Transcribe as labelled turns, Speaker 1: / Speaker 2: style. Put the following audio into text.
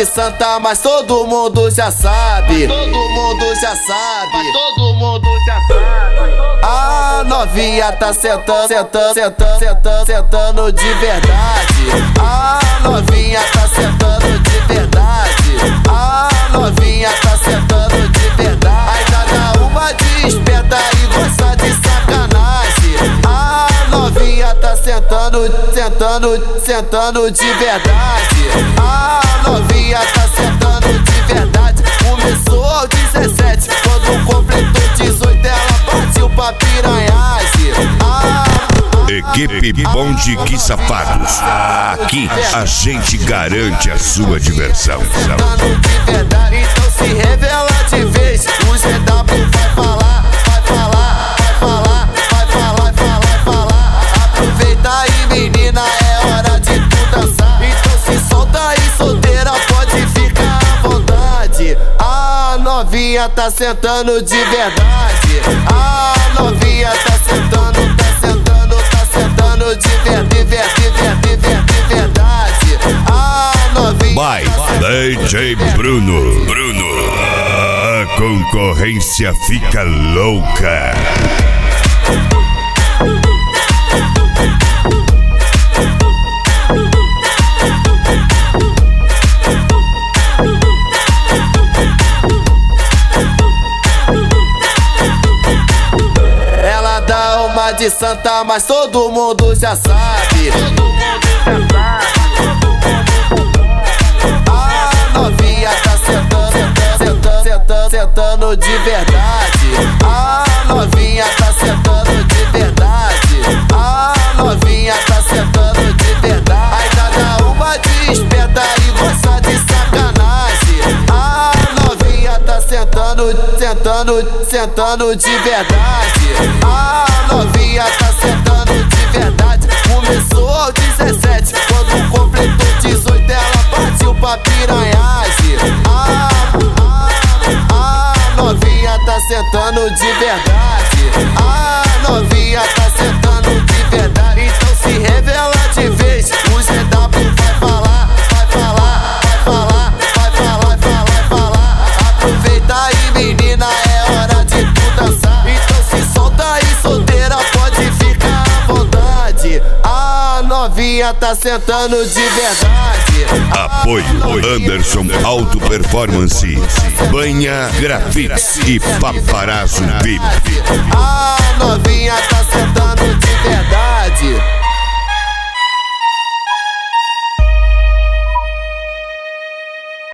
Speaker 1: de santa, mas todo mundo já sabe. Todo mundo já sabe. Todo mundo já sabe. A novinha tá sentando, sentando, sentando, sentando, sentando de verdade. A novinha tá sentando de verdade. A novinha tá sentando de verdade. Ainda dá uma de esperta e gosta de sacanagem. A novinha tá sentando, sentando, sentando de verdade. A novinha tá sentando de verdade. Começou aos 17, quando completou 18 ela partiu pra piranhagem.
Speaker 2: Equipe Bonde Que Safados. Aqui a gente garante a sua diversão.
Speaker 1: Sentando de verdade, então se revela de vez. O GW vai falar, vai falar, vai falar, vai falar, vai falar, vai falar. Aproveita aí, menina, é hora de tu dançar. Então se solta aí, solteira, pode ficar à vontade. A novinha tá sentando de verdade. A novinha tá sentando, tá sentando, tá sentando de verdade. A novinha
Speaker 2: Vai, DJ Bruno. Bruno, a concorrência fica louca.
Speaker 1: Ela dá uma de santa, mas todo mundo já sabe. Todo mundo já sabe. A novinha tá sentando, sentando, sentando, sentando de verdade. A novinha tá sentando de verdade. A novinha tá sentando de verdade. Ainda dá uma de esperta e gosta de sacanagem. A novinha tá sentando, sentando, sentando de verdade. A novinha tá sentando de verdade. Começou aos 17, quando completou 18 ela partiu pra piranhagem. A novinha tá sentando de verdade. A novinha tá sentando de verdade. Então se revela de vez. O GW vai falar, vai falar, vai falar, vai falar, vai falar, vai falar. Aproveita aí, menina, é hora de tu dançar. Então se solta aí, solteira, pode ficar à vontade. A novinha tá sentando de verdade.
Speaker 2: Apoio Anderson Auto Performance, Banha Grafite e Paparazzo VIP.
Speaker 1: A novinha tá sentando